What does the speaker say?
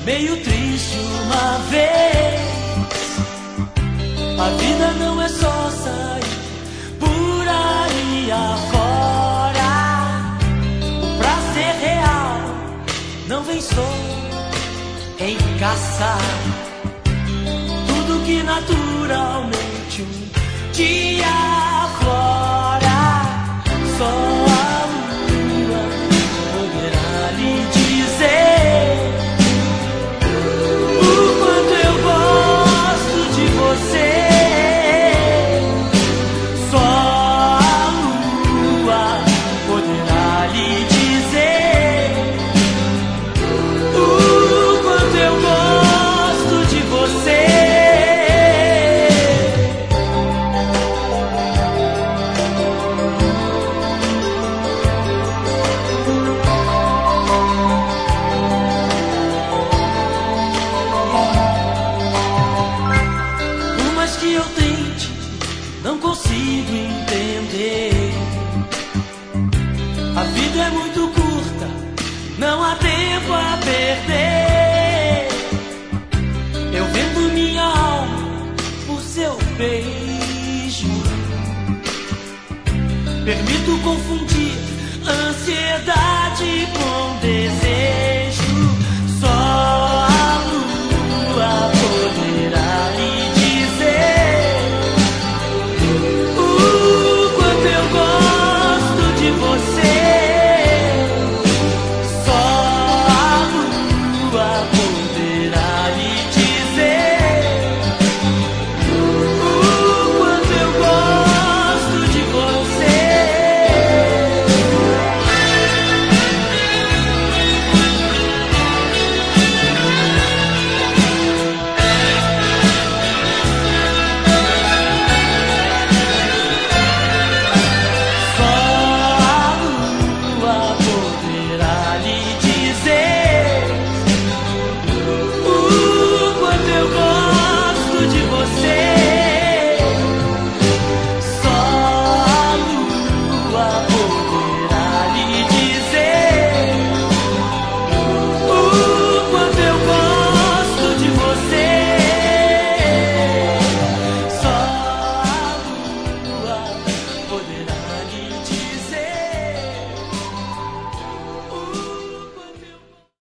meio triste uma vez. A vida não é só sair por aí afora. O prazer real não vem só em caçar tudo que naturalmente um dia aflora. Só a lua poderá lhe dizer o quanto eu gosto de você. Só a lua poderá lhe dizer o quanto eu gosto de você. Que eu tente, não consigo entender. A vida é muito curta, não há tempo a perder. Eu vendo minha alma por seu beijo, permito confundir ansiedade com